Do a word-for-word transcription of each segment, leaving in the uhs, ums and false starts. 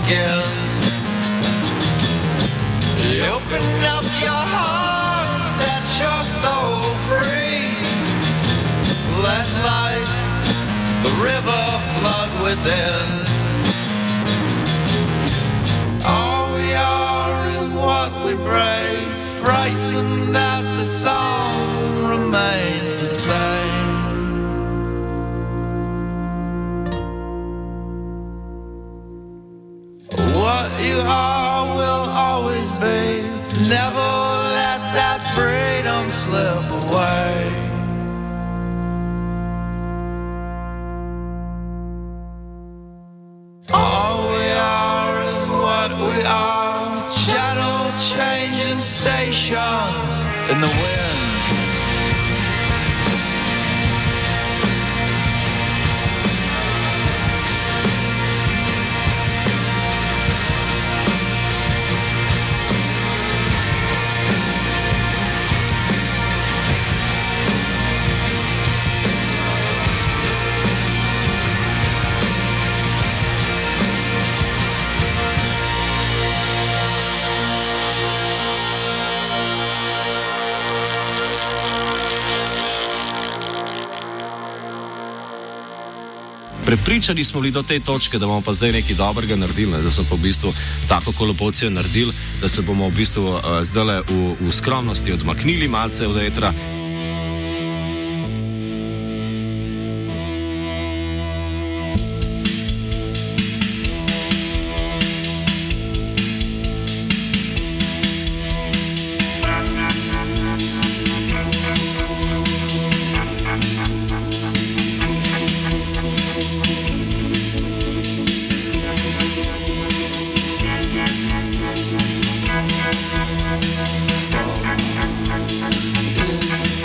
begin. Open up your heart, set your soul free. Let life, the river, flood within. All we are is what we brave, frightened that the song remains the same. What you are will always be. Never let that freedom slip away. All we are is what we are. Channel changing stations in the wind. Prepričani smo bili do te točke, da bomo pa zdaj nekaj dobrega naredili, ne? Da so pa v bistvu tako kolopocijo naredili, da se bomo v bistvu uh, zdaj v, v skromnosti odmaknili malce od etra. Fall in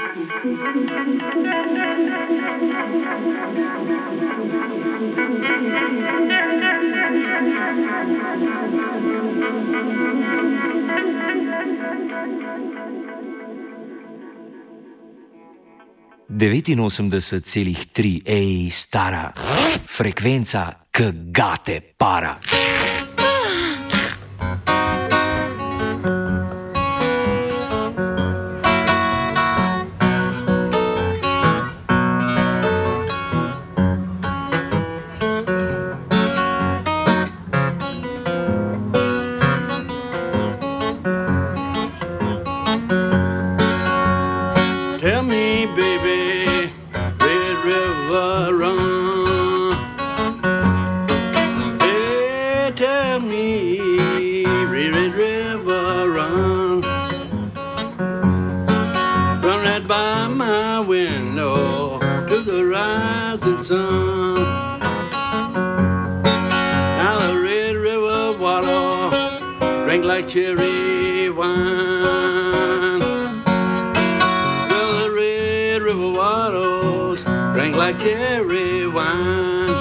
devetinosemdeset celih tri, ej, stara, frekvenca, k gate para. Like cherry wine. Well, the Red River waters drink like cherry wine.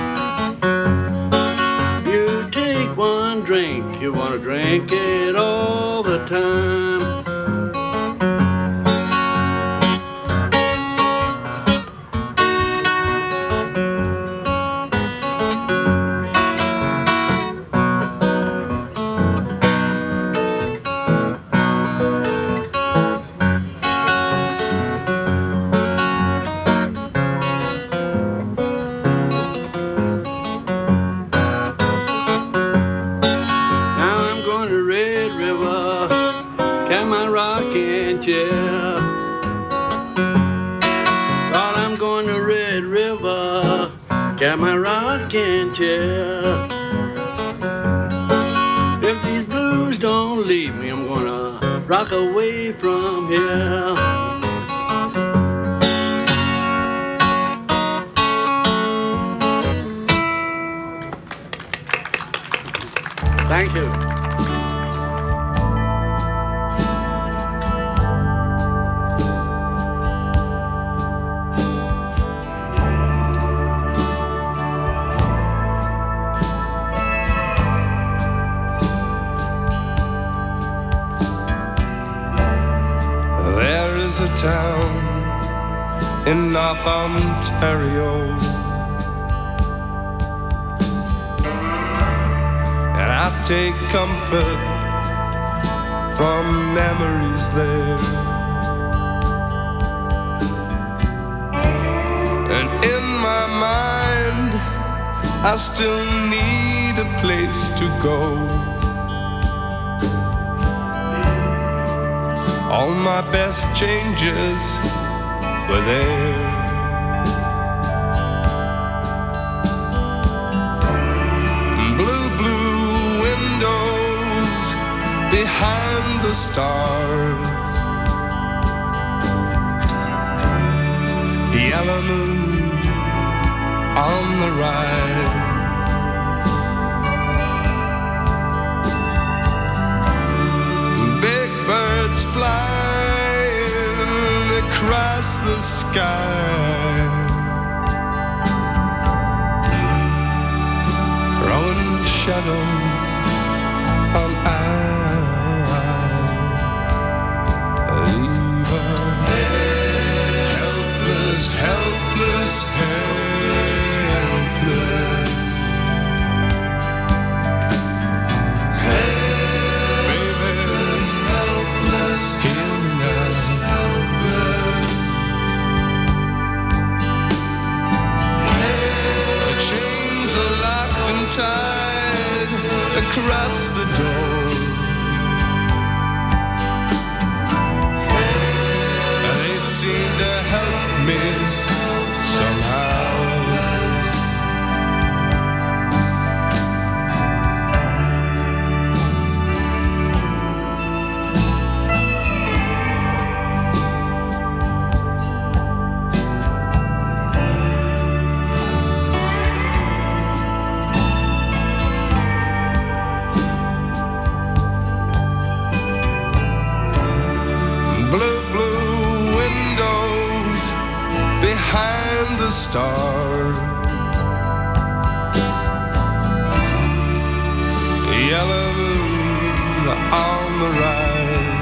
You take one drink, you want to drink it all the time. Got my rocking chair. If these blues don't leave me, I'm gonna rock away from here. Thank you. A town in North Ontario, and I take comfort from memories there. And in my mind, I still need a place to go. All my best changes were there. Blue, blue windows behind the stars. Yellow moon on the rise. Big birds flying across the sky, throwing shadow on eye. Leave a helpless, helpless, helpless. Tied across the door. They seem to help me somehow. the stars. Yellow moon on the rise.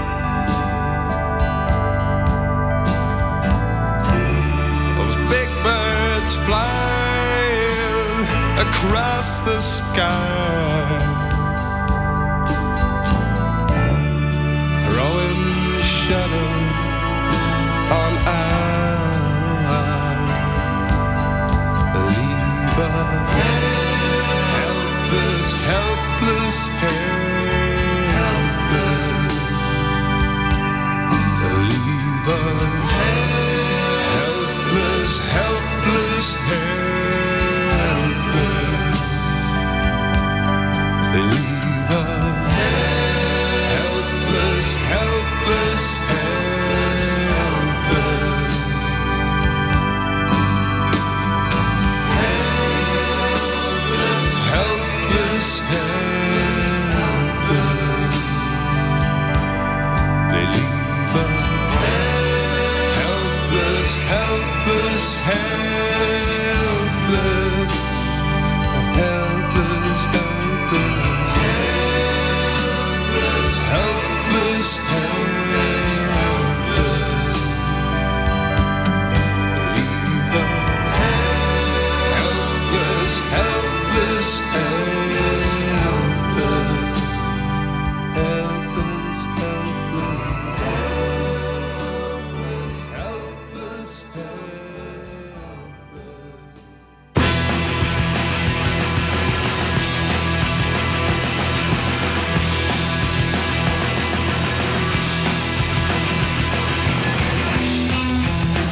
Those big birds flying across the sky, throwing shadows on eye. Leave us helpless, helpless, helpless. Leave us helpless, helpless, helpless. Leave us helpless, helpless, helpless. Helpless, helpless. They leave us helpless, helpless, helpless.